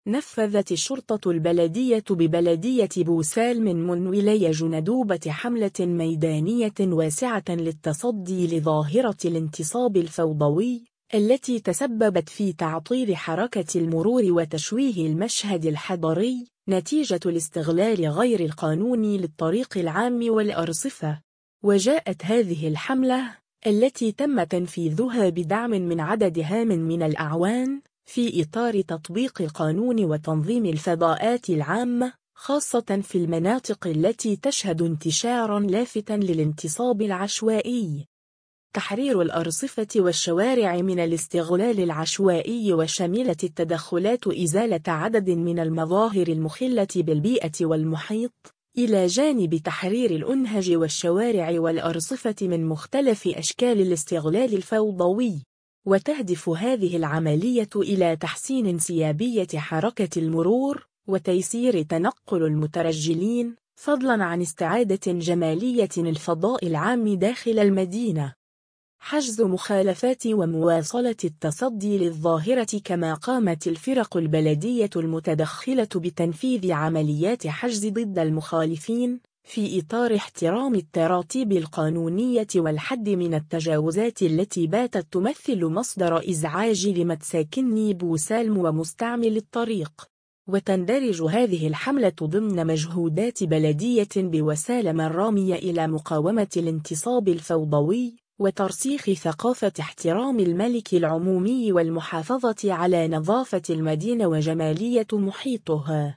نفذت الشرطة البلدية ببلدية بوسالم من ولاية جندوبة حملة ميدانية واسعة للتصدي لظاهرة الانتصاب الفوضوي التي تسببت في تعطيل حركة المرور وتشويه المشهد الحضري نتيجة الاستغلال غير القانوني للطريق العام والأرصفة. وجاءت هذه الحملة التي تم تنفيذها بدعم من عدد هام من الأعوان في إطار تطبيق قانون وتنظيم الفضاءات العامة، خاصة في المناطق التي تشهد انتشاراً لافتاً للانتصاب العشوائي. تحرير الأرصفة والشوارع من الاستغلال العشوائي، وشملت التدخلات إزالة عدد من المظاهر المخلة بالبيئة والمحيط، إلى جانب تحرير الأنهج والشوارع والأرصفة من مختلف أشكال الاستغلال الفوضوي. وتهدف هذه العملية إلى تحسين انسيابية حركة المرور وتيسير تنقل المترجلين، فضلاً عن استعادة جمالية الفضاء العام داخل المدينة. حجز مخالفات ومواصلة التصدي للظاهرة. كما قامت الفرق البلدية المتدخلة بتنفيذ عمليات حجز ضد المخالفين في إطار احترام التراتيب القانونية والحد من التجاوزات التي باتت تمثل مصدر إزعاج لمساكني بوسالم ومستعمل الطريق. وتندرج هذه الحملة ضمن مجهودات بلدية بوسالم الرامية إلى مقاومة الانتصاب الفوضوي وترسيخ ثقافة احترام الملك العمومي والمحافظة على نظافة المدينة وجمالية محيطها.